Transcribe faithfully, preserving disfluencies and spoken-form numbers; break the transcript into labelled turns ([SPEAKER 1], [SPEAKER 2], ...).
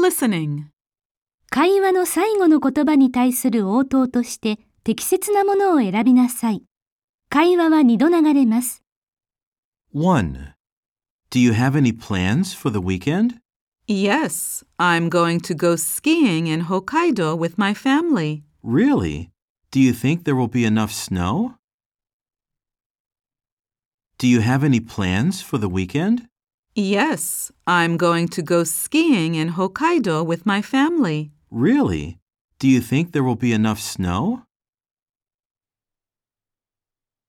[SPEAKER 1] listening.
[SPEAKER 2] 会話の最後の言葉に対する応答として適切なものを選びなさい。会話は二度流れます。
[SPEAKER 3] one. Do you have any plans for the weekend?
[SPEAKER 1] Yes, I'm going to go skiing in Hokkaido with my family.
[SPEAKER 3] Really? Do you think there will be enough snow? Do you have any plans for the weekend?
[SPEAKER 1] Yes, I'm going to go skiing in Hokkaido with my family.
[SPEAKER 3] Really? Do you think there will be enough snow?